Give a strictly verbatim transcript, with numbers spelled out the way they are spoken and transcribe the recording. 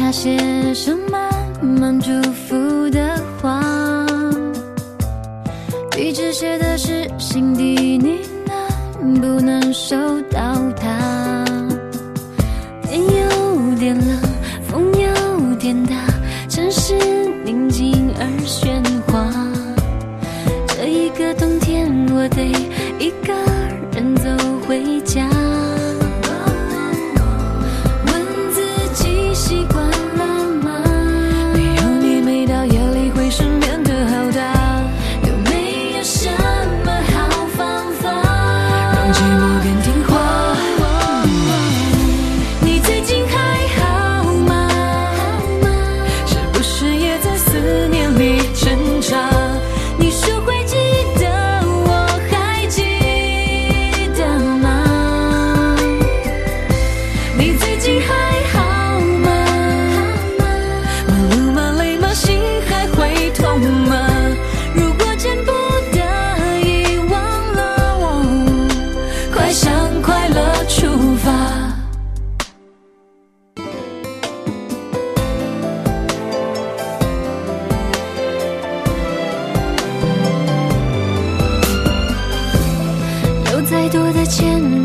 下些什么满祝福的话，地址写的是心底呢喃，不能收到它。天有点冷，风有点大，城市宁静而喧哗。这一个冬天，我得一个人走回家。问自己习惯了吗？没有你，每到夜里回声变得好大。有没有什么好方法，让寂寞变听话？你最近还好吗？是不是也在思念里挣扎？你说会记得，我还记得吗？你最近还好吗？忙碌吗？累吗？心还会痛吗？如果见不得，遗忘了我，快向快乐出发。有再多的牵